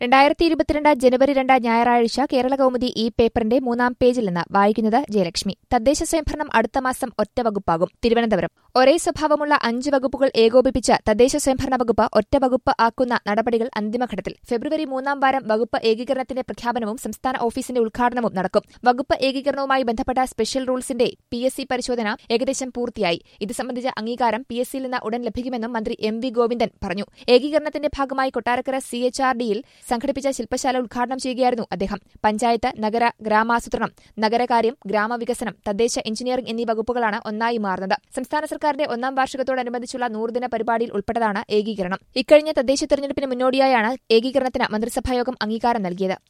ജനുവരി 2 ഞായറാഴ്ച കേരളകൗമുദി ഈ പേപ്പറിന്റെ 3-ാം പേജിൽ നിന്ന് വായിക്കുന്നത് ജയലക്ഷ്മി. തദ്ദേശ സ്വയംഭരണം അടുത്ത മാസം ഒറ്റ വകുപ്പാകും. തിരുവനന്തപുരം. ഒരേ സ്വഭാവമുള്ള 5 വകുപ്പുകൾ ഏകോപിപ്പിച്ച് തദ്ദേശ സ്വയംഭരണ വകുപ്പ് ഒറ്റ വകുപ്പ് ആക്കുന്ന നടപടികൾ അന്തിമഘട്ടത്തിൽ. ഫെബ്രുവരി 3-ാം വാരം വകുപ്പ് ഏകീകരണത്തിന്റെ പ്രഖ്യാപനവും സംസ്ഥാന ഓഫീസിന്റെ ഉദ്ഘാടനവും നടക്കും. വകുപ്പ് ഏകീകരണവുമായി ബന്ധപ്പെട്ട സ്പെഷ്യൽ റൂൾസിന്റെ PSC പരിശോധന ഏകദേശം പൂർത്തിയായി. ഇത് സംബന്ധിച്ച അംഗീകാരം PSCയിൽ നിന്ന് ഉടൻ ലഭിക്കുമെന്നും മന്ത്രി MV ഗോവിന്ദൻ പറഞ്ഞു. ഏകീകരണത്തിന്റെ ഭാഗമായി കൊട്ടാരക്കര CHRDയിൽ സംഘടിപ്പിച്ച ശില്പശാല ഉദ്ഘാടനം ചെയ്യുകയായിരുന്നു അദ്ദേഹം. പഞ്ചായത്ത്, നഗര ഗ്രാമാസൂത്രണം, നഗരകാര്യം, ഗ്രാമവികസനം, തദ്ദേശ എഞ്ചിനീയറിംഗ് എന്നീ വകുപ്പുകളാണ് ഒന്നായി മാറുന്നത്. സംസ്ഥാന സർക്കാരിന്റെ 1-ാം വാർഷികത്തോടനുബന്ധിച്ചുള്ള 100-ദിന പരിപാടിയിൽ ഉൾപ്പെട്ടതാണ് ഏകീകരണം. ഇക്കഴിഞ്ഞ തദ്ദേശ തെരഞ്ഞെടുപ്പിന് മുന്നോടിയായാണ് ഏകീകരണത്തിന് മന്ത്രിസഭായോഗം അംഗീകാരം നൽകിയത്.